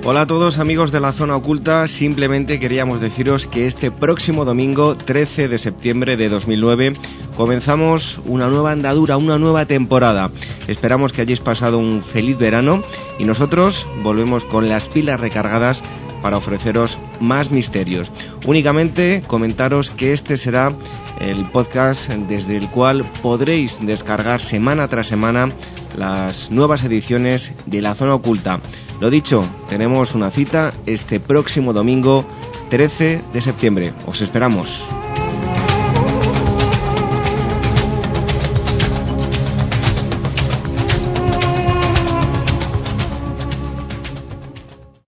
Hola a todos amigos de la Zona Oculta, simplemente queríamos deciros que este próximo domingo 13 de septiembre de 2009 comenzamos una nueva andadura, una nueva temporada. Esperamos que hayáis pasado un feliz verano y nosotros volvemos con las pilas recargadas para ofreceros más misterios. Únicamente comentaros que este será el podcast desde el cual podréis descargar semana tras semana las nuevas ediciones de la Zona Oculta. Lo dicho, tenemos una cita este próximo domingo 13 de septiembre. Os esperamos.